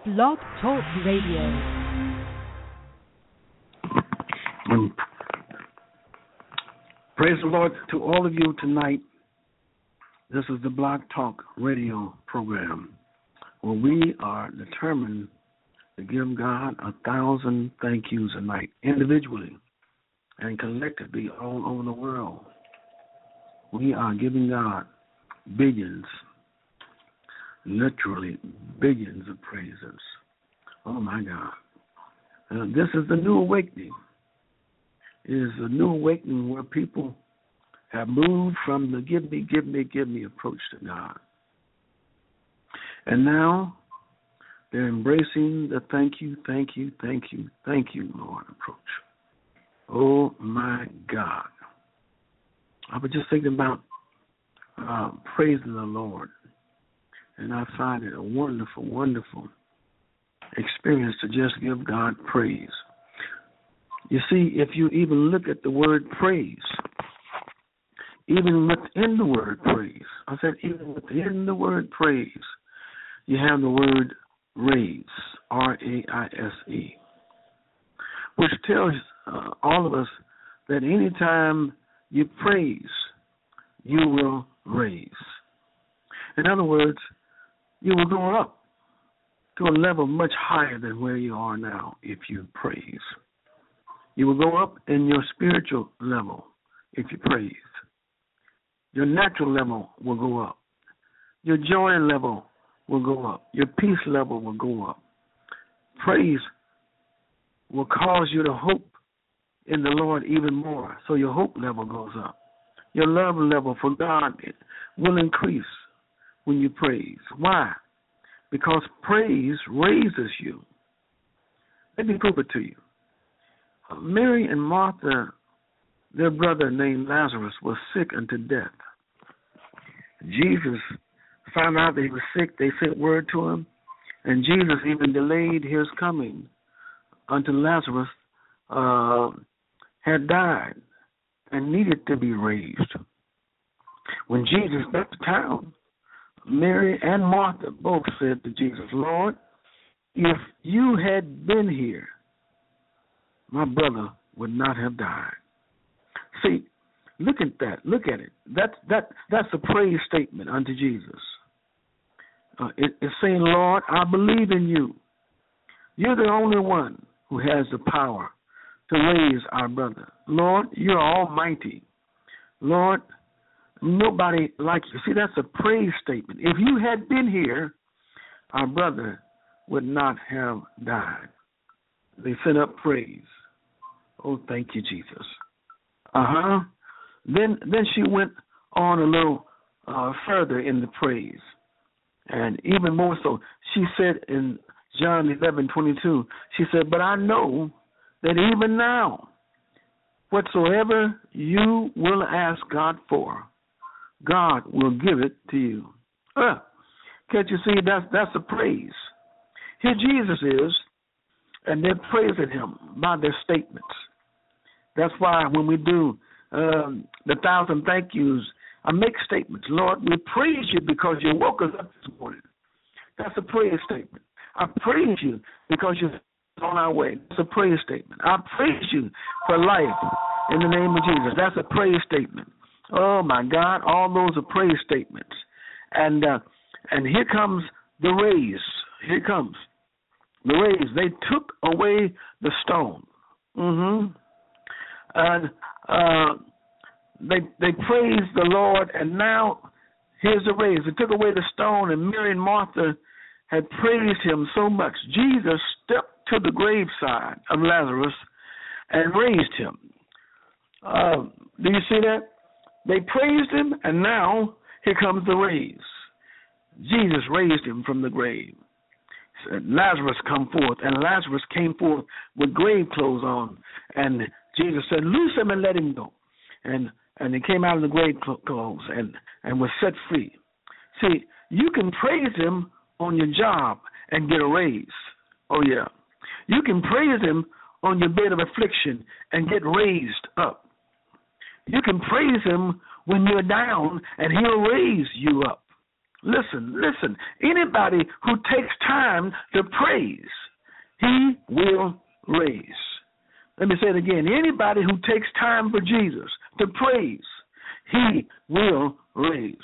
Blog Talk Radio. Praise the Lord to all of you tonight. This is the Blog Talk Radio program where we are determined to give God 1,000 thank yous a night, individually and collectively all over the world. We are giving God billions, literally billions of praises. Oh, my God. This is the new awakening. It is a new awakening where people have moved from the give me approach to God. And now they're embracing the thank you, Lord approach. Oh, my God. I was just thinking about praising the Lord. And I find it a wonderful, wonderful experience to just give God praise. You see, if you even look at the word praise, even within the word praise, I said even within the word praise, you have the word raise, R-A-I-S-E, which tells all of us that anytime you praise, you will raise. In other words, you will go up to a level much higher than where you are now if you praise. You will go up in your spiritual level if you praise. Your natural level will go up. Your joy level will go up. Your peace level will go up. Praise will cause you to hope in the Lord even more, so your hope level goes up. Your love level for God will increase when you praise. Why? Because praise raises you. Let me prove it to you. Mary and Martha, their brother named Lazarus, was sick unto death. Jesus found out that he was sick. They sent word to him, and Jesus even delayed his coming until Lazarus had died and needed to be raised. When Jesus left town, Mary and Martha both said to Jesus, Lord, if you had been here, my brother would not have died. See, look at that. Look at it. That's a praise statement unto Jesus. It's saying, Lord, I believe in you. You're the only one who has the power to raise our brother. Lord, you're almighty. Lord, nobody like you. See, that's a praise statement. If you had been here, our brother would not have died. They sent up praise. Oh, thank you, Jesus. Then she went on a little further in the praise. And even more so, she said in John 11:22, she said, but I know that even now, whatsoever you will ask God for, God will give it to you. Can't you see that's a praise? Here Jesus is, and they're praising him by their statements. That's why when we do the 1,000 thank yous, I make statements. Lord, we praise you because you woke us up this morning. That's a praise statement. I praise you because you're on our way. That's a praise statement. I praise you for life in the name of Jesus. That's a praise statement. Oh, my God, all those are praise statements. And here comes the raise. Here comes the raise. They took away the stone. And they praised the Lord, and now here's the raise. They took away the stone, and Mary and Martha had praised him so much. Jesus stepped to the graveside of Lazarus and raised him. Do you see that? They praised him, and now here comes the raise. Jesus raised him from the grave. He said, Lazarus, come forth. And Lazarus came forth with grave clothes on. And Jesus said, loose him and let him go. And he came out of the grave clothes and was set free. See, you can praise him on your job and get a raise. Oh, yeah. You can praise him on your bed of affliction and get raised up. You can praise him when you're down, and he'll raise you up. Listen. Anybody who takes time to praise, he will raise. Let me say it again. Anybody who takes time for Jesus to praise, he will raise.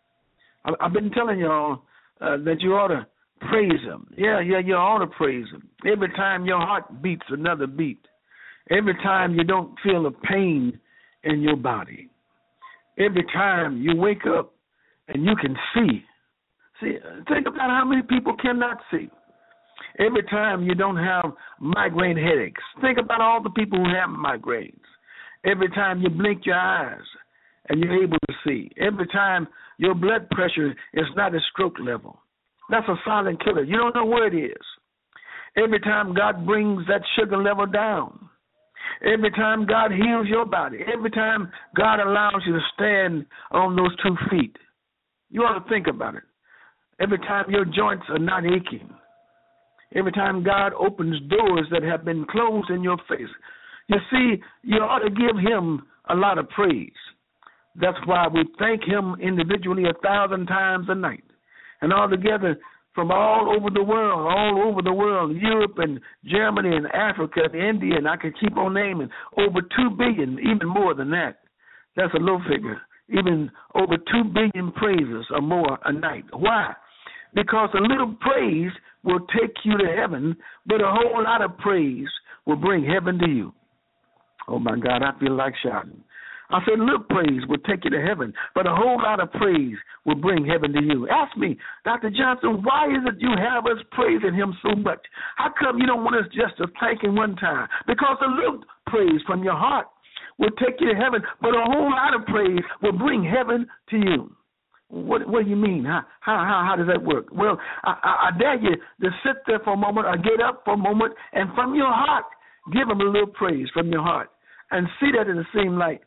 I've been telling y'all that you ought to praise him. Yeah, you ought to praise him. Every time your heart beats another beat. Every time you don't feel a pain in your body. Every time you wake up and you can see. See, think about how many people cannot see. Every time you don't have migraine headaches. Think about all the people who have migraines. Every time you blink your eyes and you're able to see. Every time your blood pressure is not at stroke level. That's a silent killer. You don't know where it is. Every time God brings that sugar level down. Every time God heals your body. Every time God allows you to stand on those 2 feet. You ought to think about it. Every time your joints are not aching. Every time God opens doors that have been closed in your face. You see, you ought to give him a lot of praise. That's why we thank him individually 1,000 times a night. And all together from all over the world, Europe and Germany and Africa and India, and I could keep on naming, over 2 billion, even more than that. That's a low figure. Even over 2 billion praises or more a night. Why? Because a little praise will take you to heaven, but a whole lot of praise will bring heaven to you. Oh, my God, I feel like shouting. I said, little praise will take you to heaven, but a whole lot of praise will bring heaven to you. Ask me, Dr. Johnson, why is it you have us praising him so much? How come you don't want us just to thank him one time? Because a little praise from your heart will take you to heaven, but a whole lot of praise will bring heaven to you. What do you mean? How does that work? Well, I dare you to sit there for a moment or get up for a moment and from your heart, give him a little praise from your heart and see that it seems like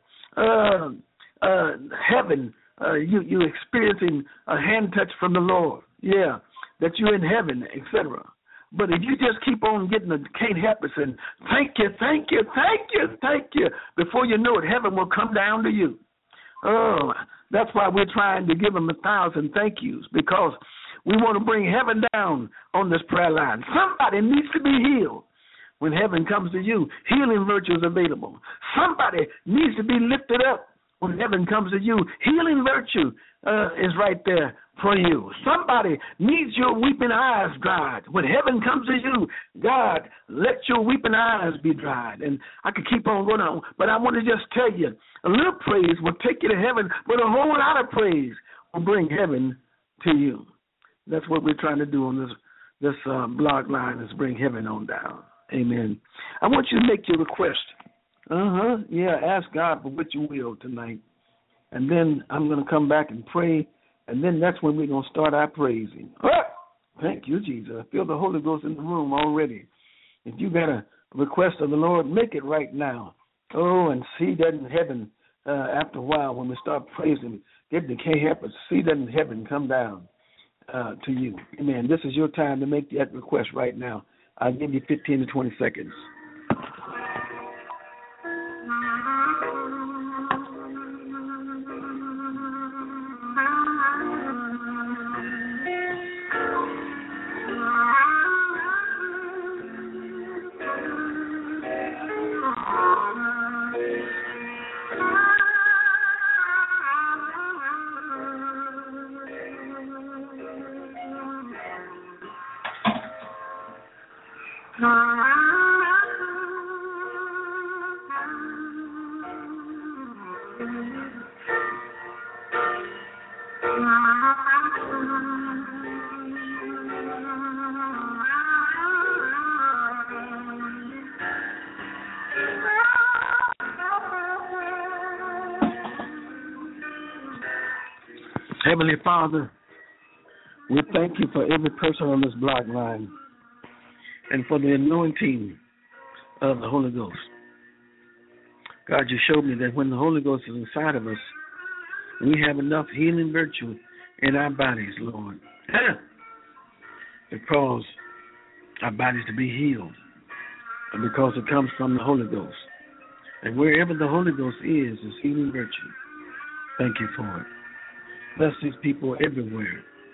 heaven, you experiencing a hand touch from the Lord. Yeah, that you're in heaven, etc. But if you just keep on getting the can't help it and thank you, before you know it, heaven will come down to you. Oh, that's why we're trying to give him 1,000 thank yous, because we want to bring heaven down on this prayer line. Somebody needs to be healed. When heaven comes to you, healing virtue is available. Somebody needs to be lifted up. When heaven comes to you, healing virtue is right there for you. Somebody needs your weeping eyes dried. When heaven comes to you, God, let your weeping eyes be dried. And I could keep on going on, but I want to just tell you, a little praise will take you to heaven, but a whole lot of praise will bring heaven to you. That's what we're trying to do on this blog line, is bring heaven on down. Amen. I want you to make your request. Yeah, ask God for what you will tonight. And then I'm going to come back and pray. And then that's when we're going to start our praising. Thank you, Jesus. I feel the Holy Ghost in the room already. If you got a request of the Lord, make it right now. Oh, and see that in heaven after a while when we start praising. Can't help but see that in heaven come down to you. Amen. This is your time to make that request right now. I'll give you 15 to 20 seconds. Heavenly Father, we thank you for every person on this blog line and for the anointing of the Holy Ghost. God, you showed me that when the Holy Ghost is inside of us, we have enough healing virtue in our bodies, Lord. It causes our bodies to be healed, and because it comes from the Holy Ghost. And wherever the Holy Ghost is healing virtue. Thank you for it. Bless these people everywhere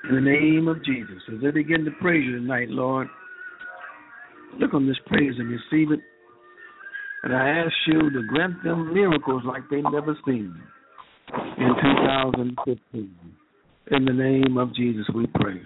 In the name of Jesus, as they begin to praise you tonight, Lord, look on this praise and receive it. And I ask you to grant them miracles like they've never seen in 2015. In the name of Jesus, we pray.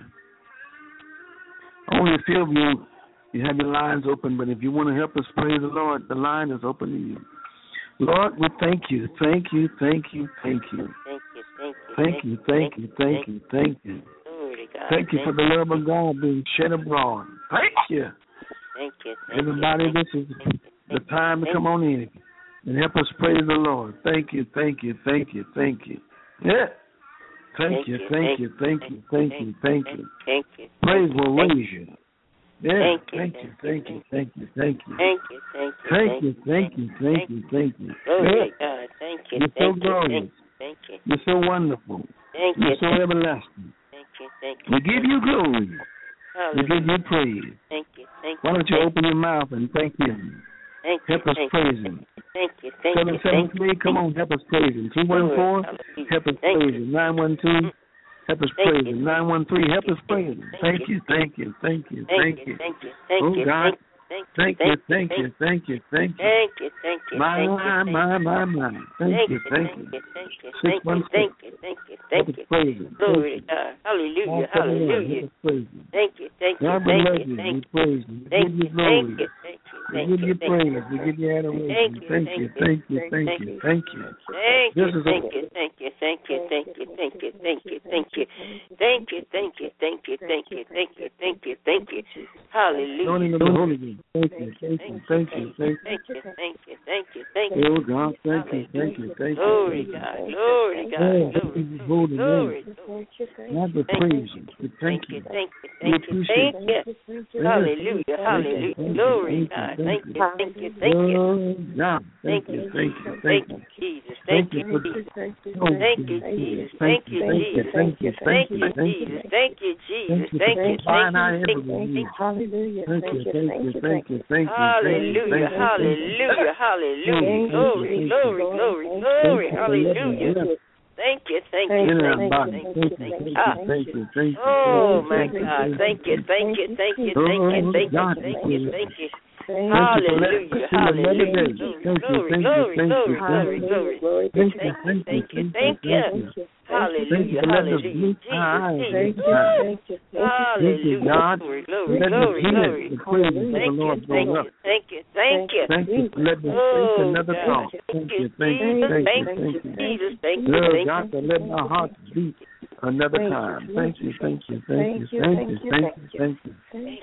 Only a few of you have your lines open, but if you want to help us praise the Lord, the line is open to you. Lord, we thank you, thank you, thank you, thank you. Thank you, thank you, thank you, thank you. Thank you for the love of God being shed abroad. Thank you. Everybody, this is the time to come on in and help us praise the Lord. Thank you, thank you, thank you, thank you. Yeah. Thank you, thank you, thank you, thank you, thank you. Praise will raise you. Yeah. Thank you, thank you, thank you, thank you. Thank you, thank you, thank you, thank you. You're so glorious. You're so wonderful. You're so everlasting. We give you glory. We give you praise. Why don't you open your mouth and thank him? Help us praise him. 773, come on, help us praise him. 214, help us praise him. 912, help us praise him. 913, help us praise him. Thank you, thank you, thank you, thank you. Oh, God. Thank you, thank you, thank you, thank you. My. Thank you, thank you. 616. Help us praise him. Glory to God. Hallelujah, hallelujah. Thank you, thank you, God, we love you. We praise you. We give you glory. We give you praise. We give you adoration. Thank you, thank you, thank you, thank you. Thank you, thank you, thank you, thank you, thank you, thank you, thank you, thank you, thank you, thank you, thank you, thank you, thank you, thank you, thank you. Hallelujah. Thank you, thank you, thank you, thank you. Thank you, thank you, thank you. Oh God, thank you, thank you, thank you. Glory God, glory God, glory. Not to praise you, but thank you. Thank you, thank you, thank you. Hallelujah, hallelujah. Glory God. Thank you, thank you, thank you. Thank you, thank you, thank you, Jesus. Thank you, Jesus. Thank you, Jesus. Thank you, Jesus. Thank you, thank you, Jesus. Thank you, Jesus. Thank you, thank you. Hallelujah. Thank you, thank you, thank you. Hallelujah, hallelujah, hallelujah. Glory, glory, glory, glory. Hallelujah. Thank you, thank you, thank you. Oh my God, thank you, thank you, thank you, thank you, thank you, thank you, thank you. Hallelujah, hallelujah. Glory, glory, glory, glory, glory. Thank you, thank you. Hallelujah, hallelujah. Jesus, hallelujah. Glory, glory, glory, glory. Thank you, thank you. Thank you for letting us think another thought. Thank you, thank you, Jesus. Thank you, Lord God, for letting our hearts beat another time. Thank you, thank you, thank you, thank you, thank you, thank you.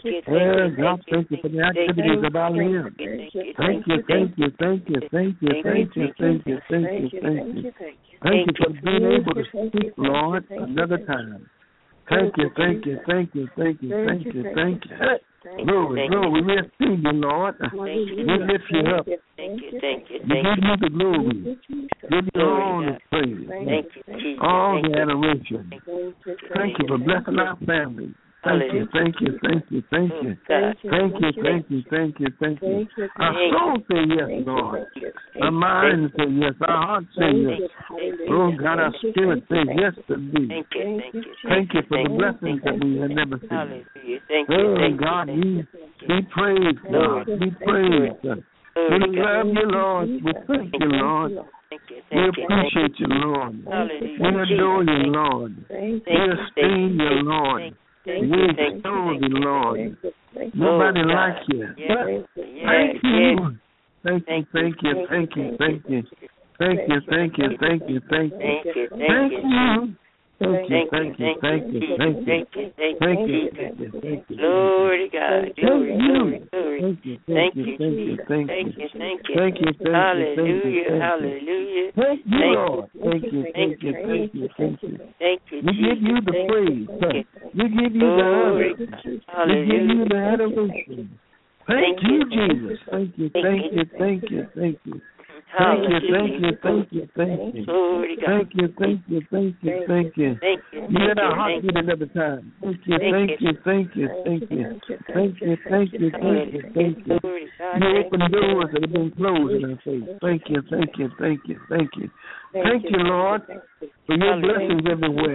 God, thank you for the activities of our limbs. Thank you, thank you, thank you, thank you, thank you, thank you, thank you, thank you. Thank you for being able to speak, Lord, another time. Thank you, thank you, thank you, thank you, thank you, thank you. Glory, glory, we esteem you, Lord. We lift you up. Thank you, thank you, we give you the glory. Give you all the praise. All the adoration. Thank you for blessing our family. Thank you, thank you, thank you, thank you. Thank you, thank you, thank you, thank you. Our soul say yes, Lord. Our mind say yes. Our heart say yes. Oh God, our spirit says yes to thee. Thank you for the blessings that we have never seen. Oh God, we praise God. We praise. We love you, Lord. We thank you, Lord. We appreciate you, Lord. We adore you, Lord. We esteem you, Lord. We extol you, Lord. Nobody like you. Thank you. Thank you, thank you, thank you, thank you. Thank you, thank you, thank you, thank you. Thank you. Thank you, thank you, thank you, thank you. Thank you, thank you. Glory to God. Glory, glory, glory. Thank you, thank you, thank you. Thank you, hallelujah, hallelujah. Thank you, Lord. Thank you, thank you, thank you, thank you. We give you the praise. We give you the honor. We give you the adoration. Thank you, Jesus. Thank you, thank you, thank you, thank you. Thank you, thank you, thank you, thank you. Thank you, thank you, thank you, thank you. You let our heart beat another time. Thank you, thank you, thank you, thank you. Thank you, thank you, thank you, thank you. You open doors that have been closed in our face. Thank you, thank you, thank you, thank you. Thank you, Lord, for your blessings everywhere.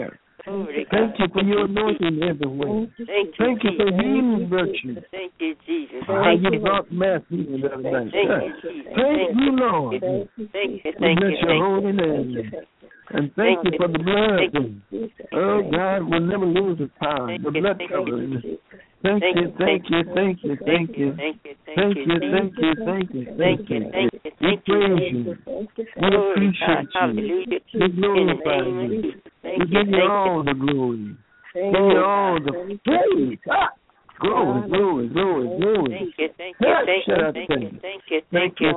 Thank you for your anointing everywhere. Thank you for healing virtue. Thank you, Jesus. How you brought Matthew the other night. Thank you, Lord. Thank you. We bless your holy name. And thank you for the blood. Oh, God will never lose its power. The blood covering. Thank you, thank you, thank you, thank you. Thank you, thank you, thank you, thank you. We praise you. We appreciate you. We glorify you. We give you all the glory. Give you all the praise. Glory, glory, glory, glory. Thank you.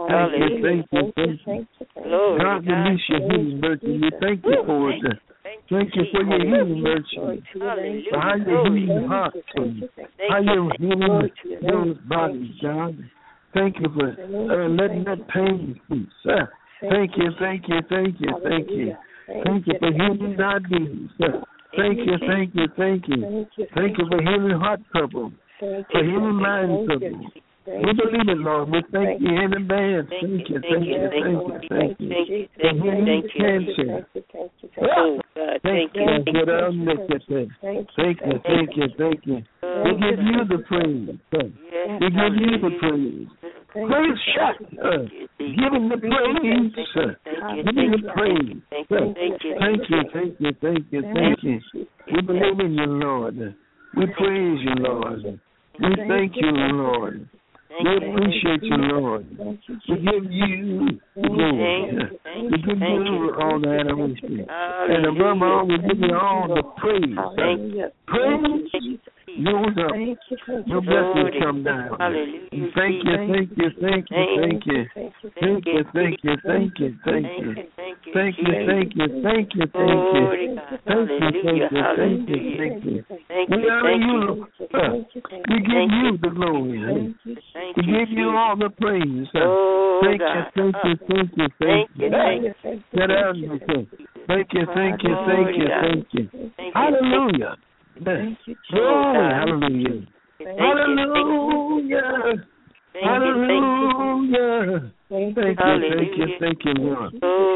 God, release your healing virtue. We thank you for it. Thank you for your healing virtue. For how you're healing hearts and how you're healing those bodies, God. Thank you for letting that pain cease. Thank you, thank you, thank you, thank you. Thank you for healing diabetes. Thank you, thank you, thank you. Thank you for healing heart trouble, for healing mind trouble. We believe it, Lord. We thank you in advance. Thank you, thank you, thank you, thank you. For healing cancer. Thank you, thank you, thank you. We give you the praise. We give you the praise. Praise shot. Give him the praise. Give him the praise. Thank you, thank you, thank you, thank you. We believe in you, Lord. We praise you, Lord. We thank you, Lord. We appreciate you, Lord. We give you glory. We give you all the adoration. And above all, we give you all the praise. Praise goes up. Your blessings come down. Thank you, thank you, thank you, thank you. Thank you, thank you, thank you, thank you. Thank you, thank you, thank you, thank you. Thank you, thank you, thank you, thank you. We honor you, Lord. We give you the glory. We give you all the praise. Thank you, thank you, thank you, thank you. Get out of here. Thank you, thank you, thank you, thank you. Hallelujah. Glory, hallelujah. Hallelujah. Hallelujah. Thank you, Lord.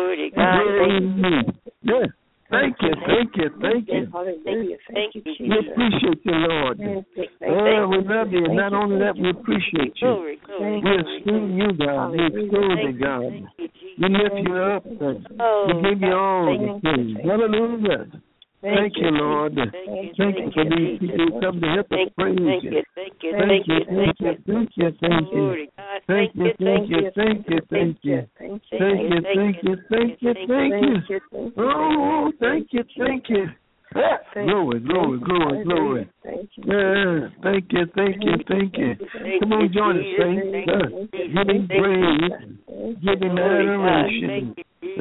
Yes. Thank you. We appreciate you, Lord. We love you. And not only that, we appreciate you. We esteem you, God. We extol you, God. We lift you up. We give you all the praise. Hallelujah. Thank you, Lord. Thank you for these people who come to help us praise you. Thank you. Thank you, thank you, thank you. Thank you, thank you, thank you, thank you. Thank you, thank you. Oh, thank you, thank you. Glory, glory, glory, glory. Yeah, thank you, thank you, thank you. Come on, join us, saints. Give him praise. Give him adoration.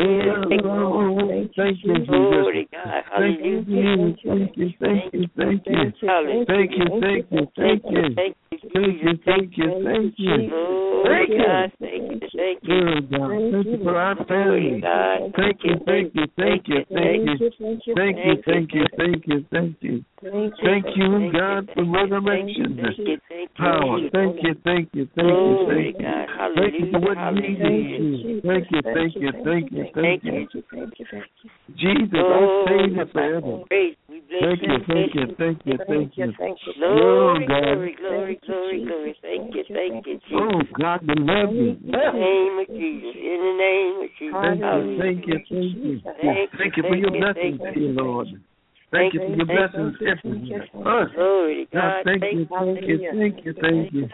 Thank you, Jesus. Thank you, Jesus. Thank you, thank you, thank you. Thank you, thank you, thank you. Thank you, thank you, thank you. Thank you. Good God. Thank you for our family. Thank you, thank you, thank you, thank you. Thank you, thank you, thank you, thank you. Thank you, God, for resurrection power. Thank you, thank you, thank you, thank you. Thank you for what you do. Thank you, thank you, thank you, thank you. Jesus, our Savior forever. Thank you, thank you, thank you, thank you. Oh, God. Glory. Thank you. Oh, God, we love you. In the name of Jesus. In the name of Jesus. Thank you. Thank you for your blessings here, Lord. Thank you for your blessings everywhere. Glory to God. Thank you. Thank you.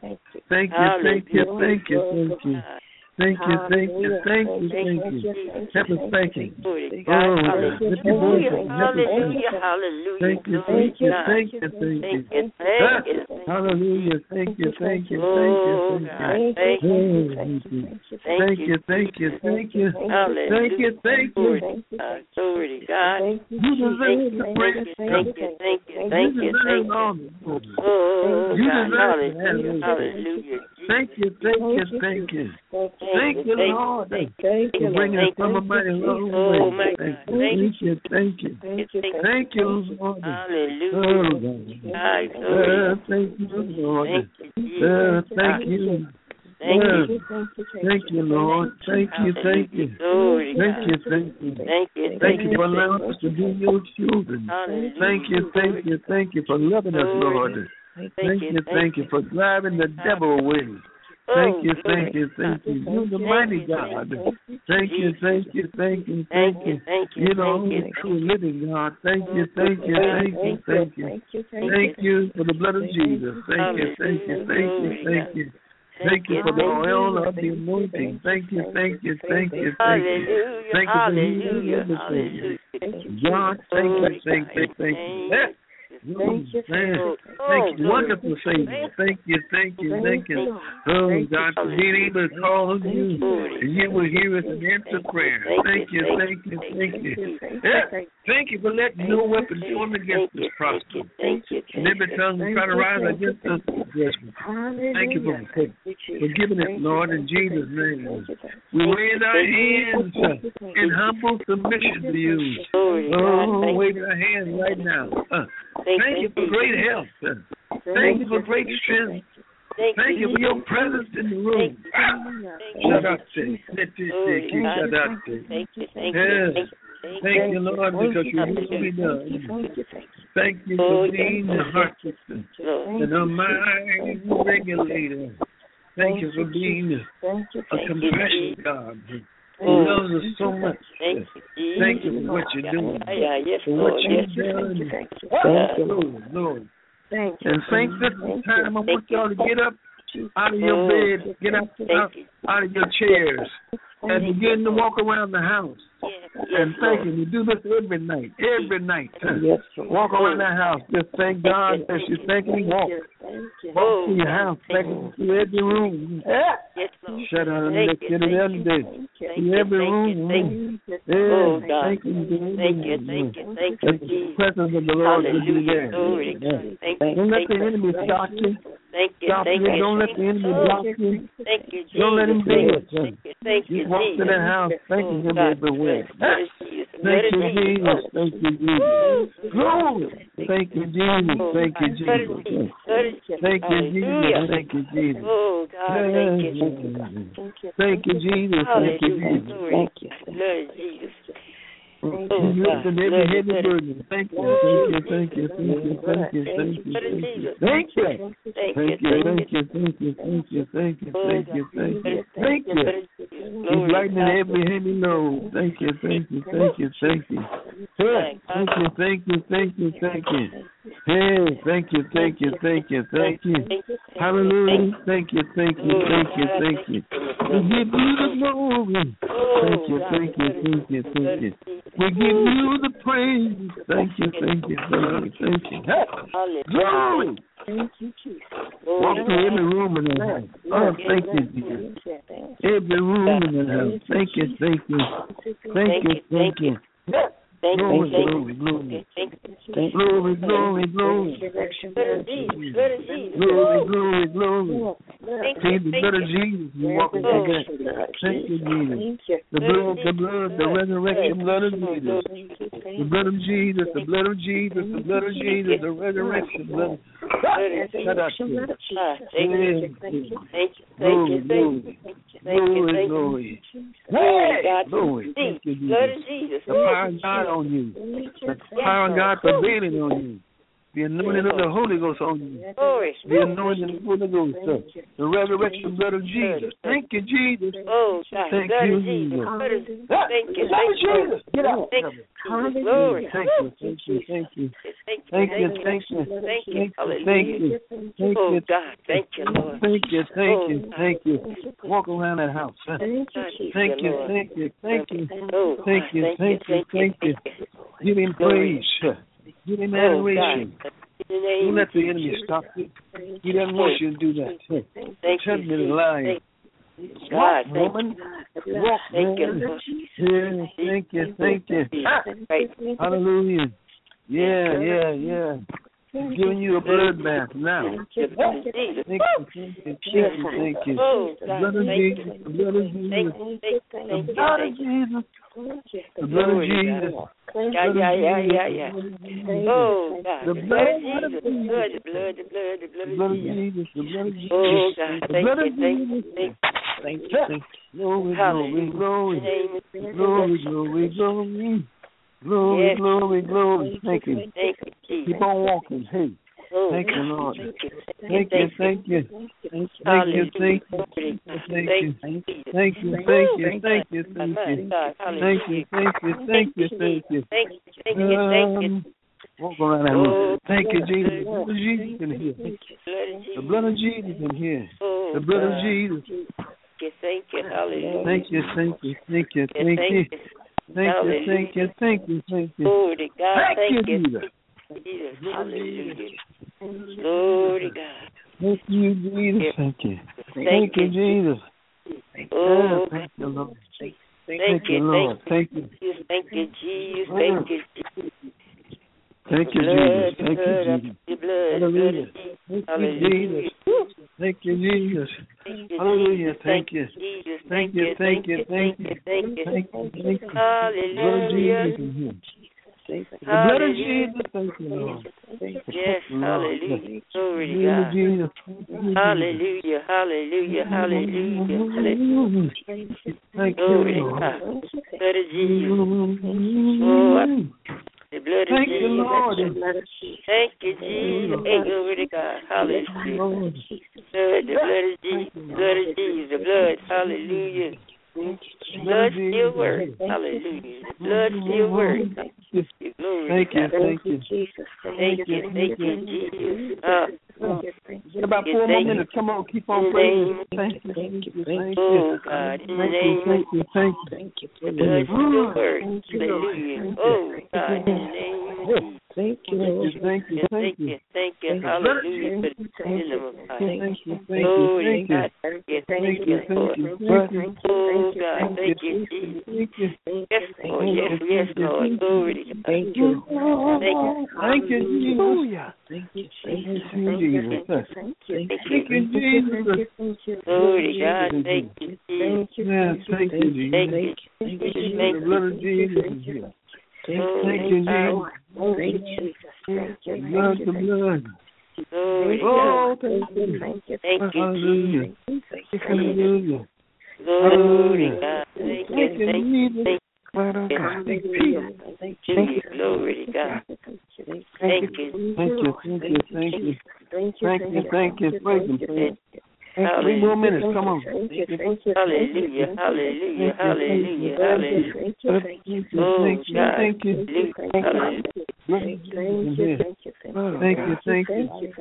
Help us thank you. Hallelujah. Thank you. Hallelujah. Thank you. Thank you. Glory to God. You deserve the praise. Thank you. Hallelujah. Thank you. Thank you, Lord. For bringing us from a mighty long way. Thank you. Thank you, Lord. Hallelujah. Thank you, Lord. Thank you. Thank you. Thank you, Lord. Thank you. Thank you. Thank you. Thank you. Thank you for allowing us to be your children. Thank you. Thank you. Thank you for loving us, Lord. Thank you. Thank you for driving the devil away. Thank you, thank you, thank you. You're the mighty God. Thank you, thank you, thank you, thank you. You're the only true living God. Thank you, thank you, thank you, thank you. Thank you for the blood of Jesus. Thank you, thank you, thank you, thank you. Thank you for the oil of the anointing. Thank you, thank you, thank you, thank you. Thank you for healing everything. God, thank you, thank you, thank you. Thank you, thank you, wonderful Savior. Thank you, thank you, thank you. Oh, God, for being able to call on you, and you will hear us and answer prayer. Thank you, thank you, thank you. Thank you for letting no weapon form against us prosper. And every tongue try to rise against us judgment. Thank you for giving it, Lord, in Jesus' name. We raise our hands in humble submission to you. Oh, wave our hands right now. Thank you for great health. Thank you for great strength. Thank you for your presence in the room. Thank you, Lord, because your will be done. Thank you for being the heart fixer and a mind regulator. Thank you for being a compassionate God who loves us so much. Thank you for what you're doing, for what you've done. Thank you, Lord. And saints, this time I want y'all to get up out of your bed, get up out of your chairs, and begin to walk around the house. And thank you. We do this every night. Every night. Walk around the house. Just thank God as you thank Him. Walk. Walk to your house. Thank Him to every room. Shut up and let's get it every day. To every room. Thank you. Thank you. The presence of the Lord will be there. Don't let the enemy stop you. Stop you. Don't let the enemy block you. Don't let him do it. You walk to the house. Thank Him everywhere. Thank you, Jesus. Thank you, Jesus. Glory. Thank you, Jesus. Thank you, Jesus. Thank you, Jesus. Thank you, Jesus. Oh, God, thank you. Thank you, Jesus. Thank you, Jesus. Thank you. Lord Jesus. You lifted every heavy burden. Thank you, thank you, thank you, thank you, thank you, thank you, thank you, thank you, thank you, thank you, thank you, thank you, thank you, thank you, thank you. He's lightening every heavy load. Thank you, thank you, thank you, thank you. Thank you, thank you, thank you, thank you. Hey, thank you, thank you, thank you, thank you. Hallelujah. Thank you, thank you, thank you, thank you. We give you the glory. Thank you, thank you, thank you, thank you. We give you the praise. Thank you, thank you, thank you, thank you. Glory. Thank you, Jesus. Walk to every room in the house. Oh, thank you, Jesus. Every room in the house. Thank you, thank you. Thank you, thank you. Glory, glory, glory. Glory, glory, glory. Glory, glory, glory. See the blood of Jesus. You walk in that. Thank you, Jesus. The blood, the resurrection blood of Jesus. The blood of Jesus, the blood of Jesus, the blood of Jesus, the resurrection blood. Glory, glory. Glory, glory. Glory. Thank you, Jesus. The power of God on you. The power of God prevailing on you. The anointing of the Holy Ghost on you. The anointing of the Holy Ghost. The resurrection blood of Jesus. Thank you, Jesus. Thank you, Jesus. Thank you, Jesus. Get out. Glory. Thank you, thank you, thank you. Thank you, thank you. Thank you. Thank you. Oh, God. Thank you, Lord. Thank you, thank you, thank you. Walk around that house. Thank you, thank you, thank you. Thank you, thank you, thank you. Give Him praise. Give Him adoration. Don't let the enemy stop you. He doesn't want you to do that. Tell me the lie. Walk, woman. Walk, man. Yeah, thank you, thank you. Hallelujah. Yeah. giving you a blood bath now. Thank you, Thank you, thank you. The blood of Jesus, the blood of Jesus, the blood of Jesus, the blood of Jesus. Yeah. Oh, God. The blood of Jesus, the blood of Jesus. the blood of Jesus. Oh, God. The blood of Thank Jesus. you. Thank you. Glory, glory, glory. Glory, glory, glory. Glory, glory, glory. Thank you. Keep on walking. Hey. Thank you, Lord. Thank you, thank you. Thank you, thank you. Thank you, thank you. Thank you, thank you, thank you, thank you. Thank you, thank you, thank you, thank you. Thank you. Walk around that room. Thank you, Jesus. The blood of Jesus in here. The blood of Jesus in here. The blood of Jesus. Thank you, hallelujah. Thank you, thank you, thank you, thank you. Thank you, thank you, thank you, thank you. Glory to God. Thank you, Jesus. Jesus, hallelujah. Glory to God. Thank you, Jesus. Thank you. Thank you, Jesus. Oh, thank you, Lord. Thank you, Lord. Thank you. Thank you, Jesus. Thank you, Jesus. Thank you, Jesus. Thank you, Jesus. Hallelujah. Hallelujah. Thank you, Jesus. Hallelujah. Thank you. Thank you, thank you, thank you. Thank you, thank you. Hallelujah. The blood of Jesus, thank you, Lord. Yes, hallelujah. Glory to God. Hallelujah, hallelujah, hallelujah. Thank you, Glory to Lord. God. Blood of Jesus. Oh, the blood of Thank you, Lord. Thank you, Jesus. Hey, glory to God. Hallelujah. Blood, the blood of Jesus. Blood of Jesus. The blood. Hallelujah. Blood still works. Hallelujah. The blood still works. Thank you, thank you. Thank you, Jesus. In about 4 more minutes. Come on, keep on praying. Thank you, thank you, thank you. Oh, God, in the name thank you, thank you. Thank you. The blood still works. Hallelujah. Oh, God, in the name of Jesus. Thank you, thank you, thank you. Thank you. Hallelujah for the kingdom of God. Thank you, thank Oh, you, thank you. God, thank you, Thank you, thank you, thank you. Oh, God, thank you, Jesus. Thank you. Yes, Lord, yes, Lord. Glory to God. Thank you. Thank you. Thank you, Jesus. Thank you, Thank Jesus. you, Jesus. Thank you, Thank you, Jesus. Glory to God. Thank you, Jesus. Yeah, thank you, Jesus. Thank you. Thank you. The blood of Jesus is here. Thank you, Jesus. Thank you. The blood, the blood. Glory to Oh, God. thank you. Thank you, Hallelujah. Jesus. Hallelujah. Glory to God. Thank you. Thank you, Thank Jesus. you. Thank you. Thank you. Glory to God. Thank you. Thank you, thank you, thank you. Thank you, thank you. Praise Him, praise Him. 3 more minutes, come on. Hallelujah, hallelujah, hallelujah, hallelujah. Thank you, Oh, God. thank you. Hallelujah. Thank you, thank you. Thank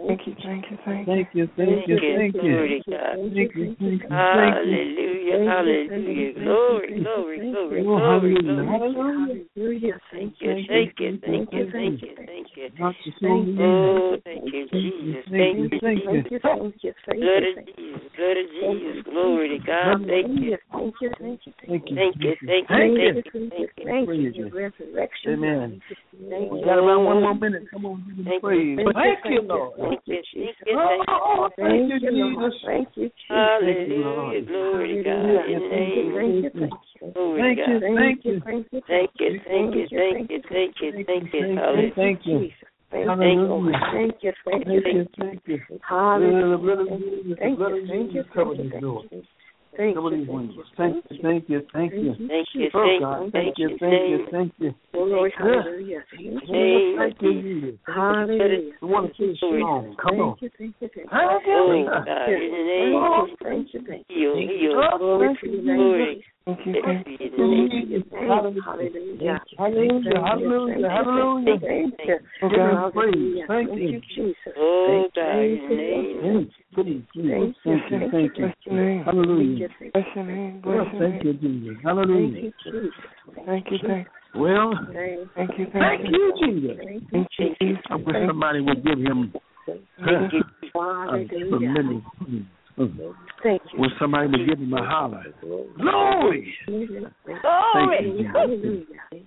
you, thank you, thank you. Glory to God. Thank you, thank you, thank you. Hallelujah, hallelujah. Glory, glory, glory, Oh, glory, hallelujah, glory. hallelujah. Thank you, thank you, thank you, thank you, thank you. Not to show me. Oh, thank you, Jesus. Thank you, thank you. Jesus. Blood of Jesus, blood of Jesus. Glory to God. Thank you. Thank you, Thank you, thank you, thank you, thank you. Praise you. Amen. We Oh, got about 1 more minute. Come on, give him Thank praise. you. Thank you, Lord. Thank you, thank you, Oh, thank you, Jesus. Thank you, hallelujah. Glory to God. In the name of Jesus. Glory Thank to you, God. thank you. Thank you, thank you, thank you, thank you, thank you. Hallelujah. Thank you. Hallelujah. Thank you, Thank you, thank you. Hallelujah. The blood of Jesus, the blood of Jesus, cover these doors. Cover these windows. Thank you, thank you, thank you. Thank you, Oh, thank God, you, thank you, thank you, thank you. Glory, hallelujah. Thank you, Jesus. Hallelujah. We want to see strong. Come on. Thank you. Oh, God, in the name of Thank you, thank you. heal, heal. Glory to your name. Glory. Thank you, Glory thank to you. your name. Hallelujah. Hallelujah, hallelujah, hallelujah. Thank you. Oh, God, praise. Thank Thank you. you, Jesus. Oh, God, in the name. Please, please. Thank you, thank you. Hallelujah. Thank you, Jesus. Hallelujah. Thank you. Well, Thank you. thank you, Jesus. I wish somebody would give him Thank you. a tremendous. Thank you. When somebody would give him a holler. Glory! Glory. Thank you, Jesus. Hallelujah.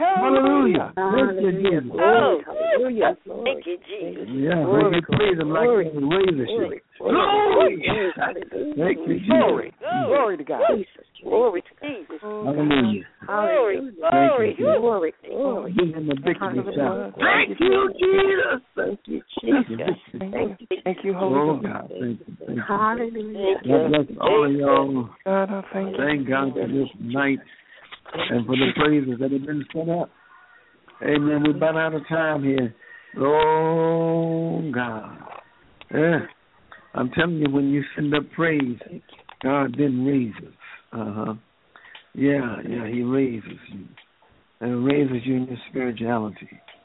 Hallelujah. Thank you, Jesus. Hallelujah. Thank you, Jesus. Yeah, we can praise him like he raises you. Glory. Thank you, Jesus. Glory to God. Glory to Jesus. Hallelujah. Glory. Give him a victory shout. Thank you, Jesus. Thank you, Jesus. Thank you, Holy God. Thank you. Hallelujah. God bless all of y'all. God, I thank you. Thank God for this night and for the praises that have been set up. Amen. We're about out of time here. Oh, God. Yeah. I'm telling you, when you send up praise, God then raises. Yeah, he raises you. And raises you in your spirituality.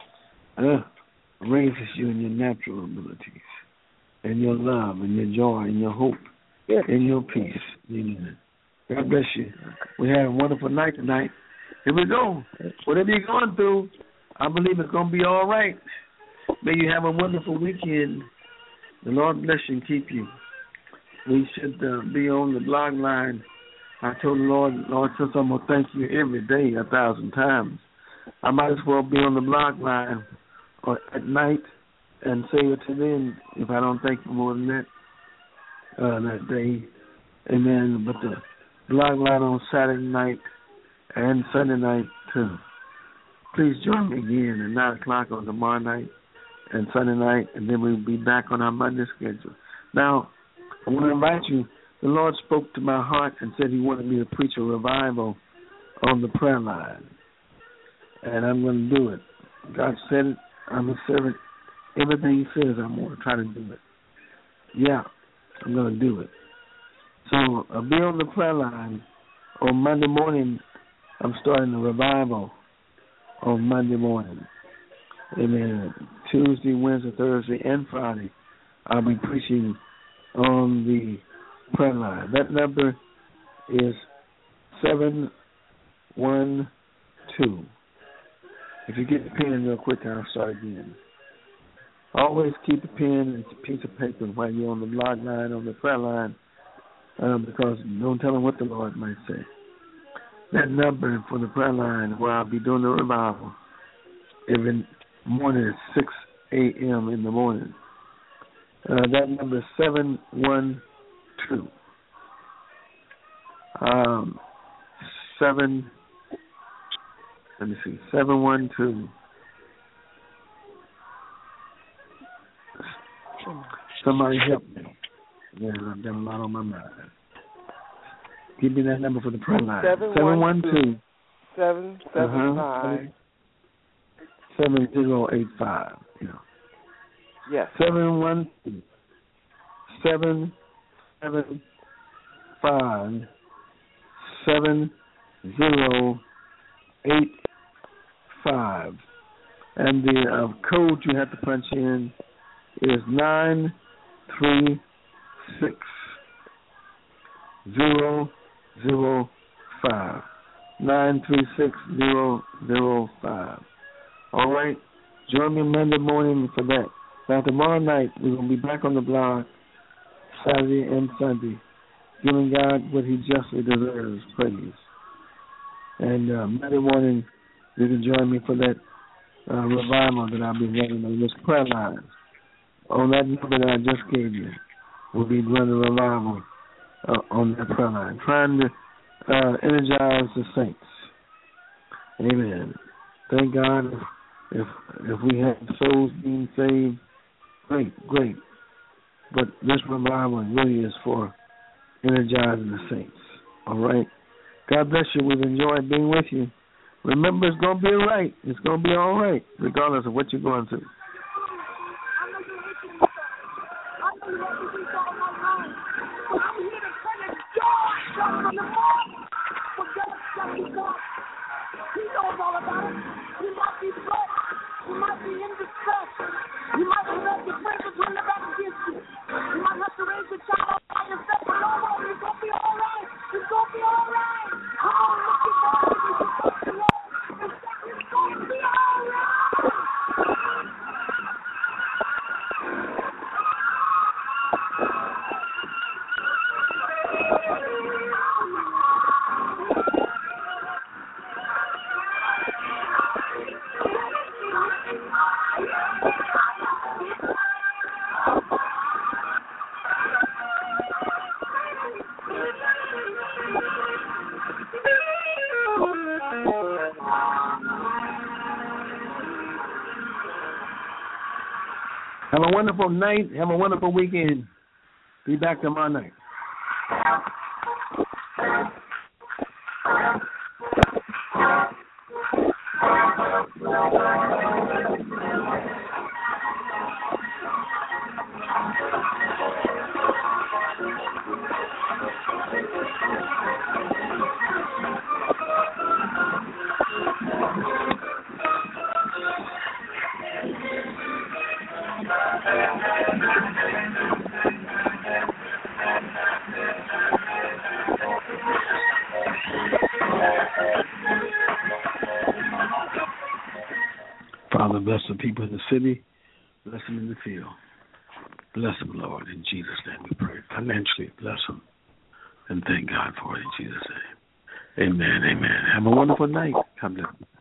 Raises you in your natural abilities. And your love, and your joy, and your hope, and your peace. Amen. God bless you. We had a wonderful night tonight. Here we go. Whatever you're going through, I believe it's going to be all right. May you have a wonderful weekend. The Lord bless you and keep you. We should be on the blog line. I told the Lord, since I'm going to thank you every day 1,000 times, I might as well be on the blog line or at night and say it to them if I don't thank you more than that day. Amen. But the blog line on Saturday night and Sunday night too. Please join me again at 9 o'clock on tomorrow night and Sunday night, and then we'll be back on our Monday schedule. Now, I want to invite you. The Lord spoke to my heart and said he wanted me to preach a revival on the prayer line. And I'm going to do it. God said it. I'm a servant. Everything he says, I'm going to try to do it. Yeah, I'm going to do it. So I'll be on the prayer line on Monday morning. I'm starting a revival on Monday morning. Amen. Tuesday, Wednesday, Thursday, and Friday, I'll be preaching on the prayer line. That number is 712. If you get the pen real quick, I'll start again. Always keep a pen and a piece of paper while you're on the blog line, on the prayer line, because don't tell them what the Lord might say. That number for the prayer line where I'll be doing the revival every morning at 6 a.m. in the morning. That number is 712. 712. Somebody help me. Yeah, I've got a lot on my mind. Give me that number for the prayer line. 712 775 7085. Yeah. Yes. 712 775 7085. And the code you have to punch in is 936005. 936005. All right? Join me Monday morning for that. Now, tomorrow night, we're going to be back on the blog, Saturday and Sunday, giving God what he justly deserves, praise. And Monday morning, you can join me for that revival that I'll be running on this prayer line. On that number that I just gave you, we'll be running a revival on that prayer line, trying to energize the saints. Amen. Thank God if we have souls being saved, great. But this revival really is for energizing the saints. All right? God bless you. We've enjoyed being with you. Remember, it's going to be all right. It's going to be all right, regardless of what you're going through. He knows all about it. You might be broke. You might be in distress. You might have let your friends turn their back against you. You might have to raise your child all by yourself. But don't worry, it's going to be all right. It's going to be all right. Come on, look at God. It's going to be all right. Have a wonderful night. Have a wonderful weekend. Be back tomorrow night. Father, bless the people in the city. Bless them in the field. Bless them, Lord. In Jesus' name we pray. Financially, bless them. And thank God for it in Jesus' name. Amen. Amen. Have a wonderful night. God bless.